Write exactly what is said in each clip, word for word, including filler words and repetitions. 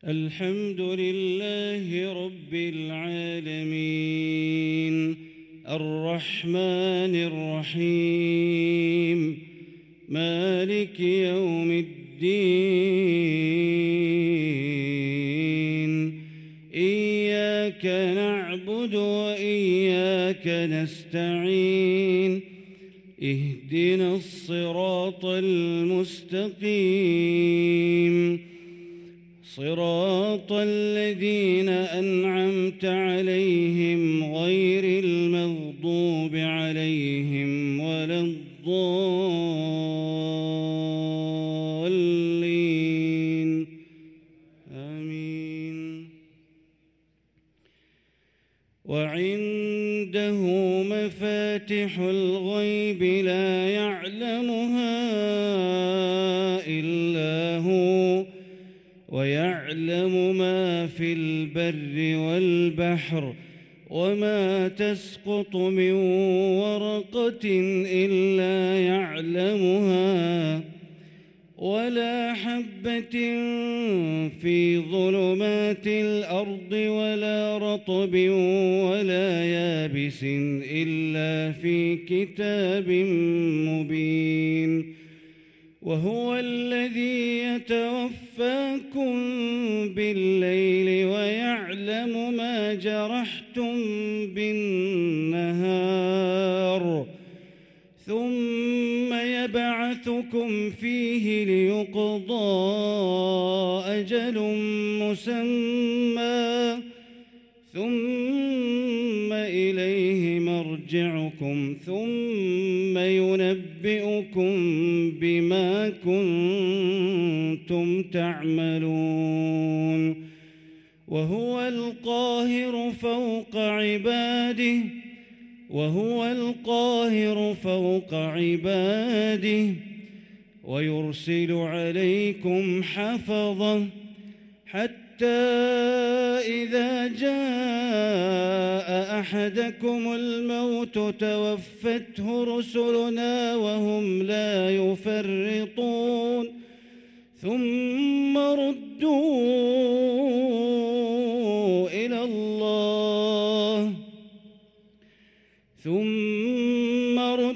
الحمد لله رب العالمين الرحمن الرحيم مالك يوم الدين إياك نعبد وإياك نستعين اهدنا الصراط المستقيم صراط الذين أنعمت عليهم غير المغضوب عليهم ولا الضالين آمين. وعنده مفاتح الغيب لا يعلمها إلا هو ويعلم ما في البر والبحر وما تسقط من ورقة إلا يعلمها ولا حبة في ظلمات الأرض ولا رطب ولا يابس إلا في كتاب مبين. وهو الذي يتوفاكم بالليل ويعلم ما جرحتم بالنهار ثم يبعثكم فيه ليقضى أجل مسمى ثم إليه مرجعكم ثم ينبئكم بما كنتم تعملون. وهو القاهر فوق عباده وهو القاهر فوق عباده ويرسل عليكم حفظة حتى إذا جاء أحدكم الموت توفته رسلنا وهم لا يفرطون ثم ردوا إلى الله ثم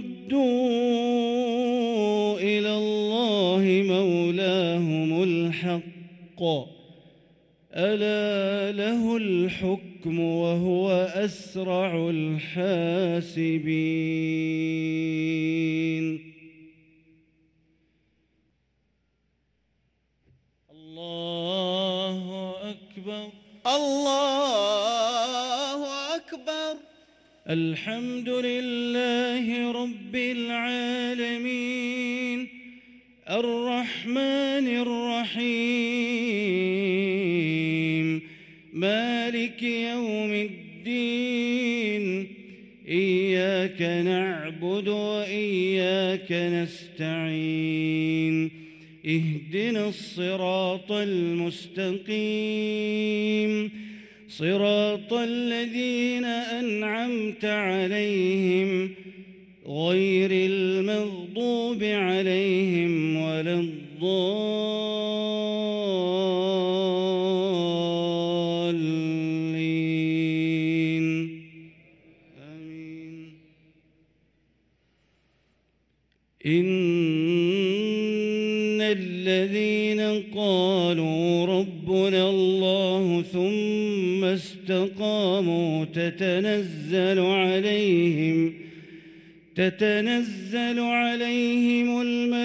ردوا إلى الله مولاهم الحق ألا له الحكم وهو أسرع الحاسبين. الله أكبر الله أكبر. الحمد لله رب العالمين الرحمن الرحيم مالك يوم الدين إياك نعبد وإياك نستعين اهدنا الصراط المستقيم صراط الذين أنعمت عليهم غير المغضوب عليهم ولا الضالين آمين. إن الذين قالوا ربنا الله ثم استقاموا تتنزل عليهم تتنزل عليهم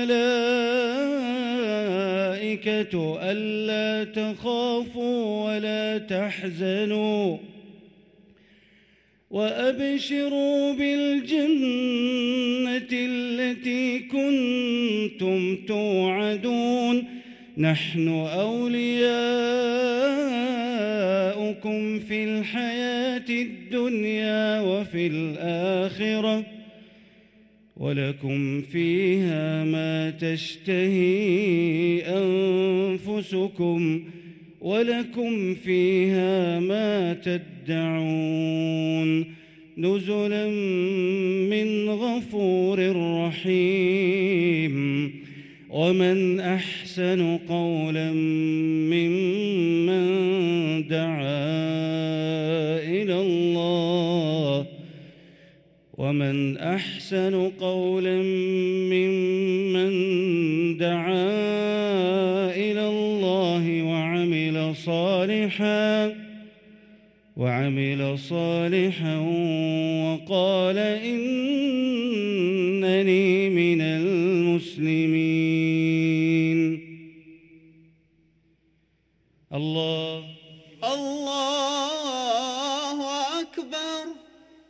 الملائكة ألا تخافوا ولا تحزنوا وأبشروا بالجنة التي كنتم توعدون نحن أولياؤكم في الحياة الدنيا وفي الآخرة ولكم فيها ما تشتهي أنفسكم ولكم فيها ما تدعون نزلا من غفور رحيم. ومن أحسن قولا ممن دعا إلى الله ومن أحسن قولا ممن دعا إلى الله وعمل صالحا وعمل صالحا وقال إنني من المسلمين. الله